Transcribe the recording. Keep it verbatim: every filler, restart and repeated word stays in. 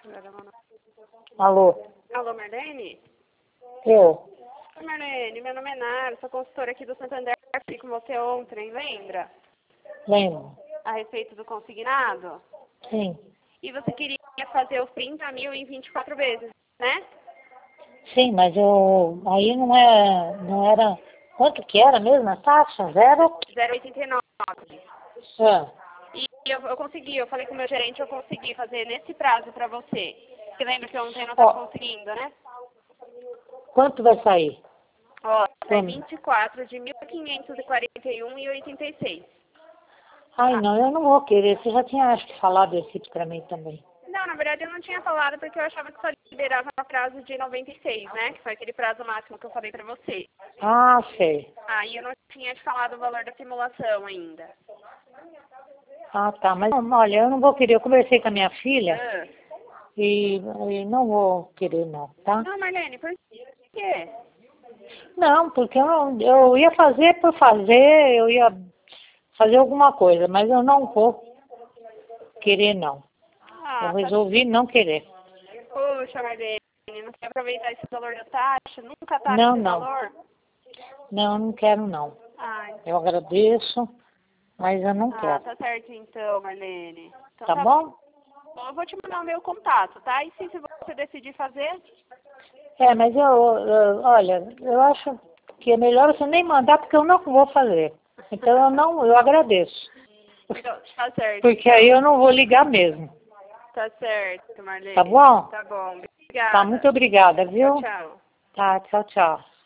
Alô? Alô, Marlene? Eu? Oi, Marlene, meu nome é Nara, sou consultora aqui do Santander, fui com você ontem, lembra? Lembro. A respeito do consignado? Sim. E você queria fazer os trinta mil em vinte e quatro vezes, né? Sim, mas eu... Aí não é... Não era... Quanto que era mesmo a taxa? Zero? zero vírgula oitenta e nove. Ah, E eu, eu consegui, eu falei com o meu gerente, eu consegui fazer nesse prazo pra você. Você lembra que ontem eu não estava Ó. conseguindo, né? quanto vai sair? Ó, sai Quando? vinte e quatro de mil quinhentos e quarenta e um e oitenta e seis. Ai, não, eu não vou querer. Você já tinha, acho que, falado esse pra mim também. Não, na verdade eu não tinha falado porque eu achava que só liberava no prazo de noventa e seis, né? Que foi aquele prazo máximo que eu falei pra você. Ah, sei. Aí eu não tinha te falado o valor da simulação ainda. Ah, tá. Mas, não, olha, eu não vou querer. Eu conversei com a minha filha Ah. e, e não vou querer, não, tá? Não, Marlene, por quê? Não, porque eu, não- eu ia fazer por fazer, eu ia fazer alguma coisa, mas eu não vou querer, não. Eu Ah, tá. resolvi não querer. Poxa, Marlene, não quer aproveitar esse valor da taxa? Nunca tá Não, nesse não. valor? Não, eu não quero, não. Ai, Eu agradeço, mas eu não ah, quero. tá certo então, Marlene. Então Tá tá bom? bom, eu vou te mandar o meu contato, tá? E se, se você decidir fazer, É, mas eu, eu- olha, eu acho que é melhor você nem mandar, porque eu não vou fazer. Então eu não, eu agradeço. então, tá certo. Porque aí eu não vou ligar mesmo. Tá certo, Marlene. Tá bom? Tá bom, Tá, obrigada. muito obrigada, Tchau, viu? tchau. Tá, tchau, tchau.